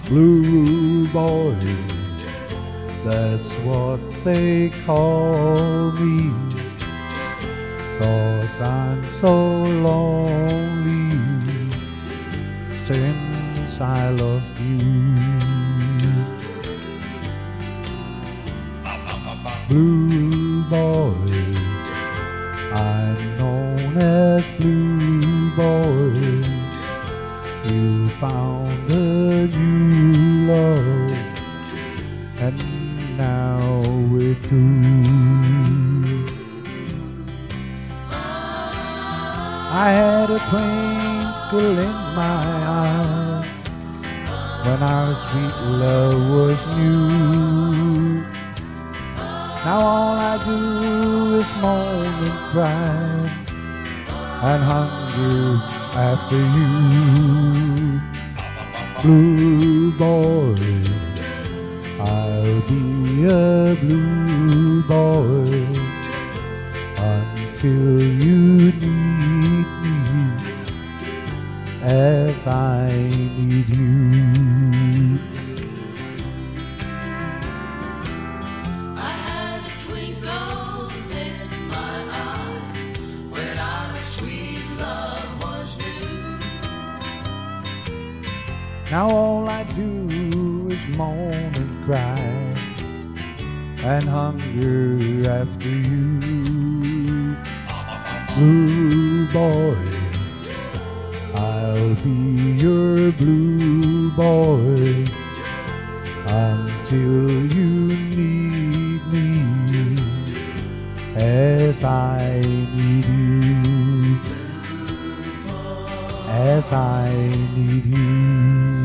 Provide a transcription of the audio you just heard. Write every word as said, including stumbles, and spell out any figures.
Blue boy, that's what they call me, 'cause I'm so lonely since I lost you. Blue boy, I'm known as Blue boy. You found a new love, and now we're through. I had a twinkle in my eye when our sweet love was new. Now all I do is moan and cry and hunger after you. Blue boy, I'll be a blue boy until you need me as I need you. Now all I do is moan and cry and hunger after you. Blue boy, I'll be your blue boy until you need me as I need you, as I need you.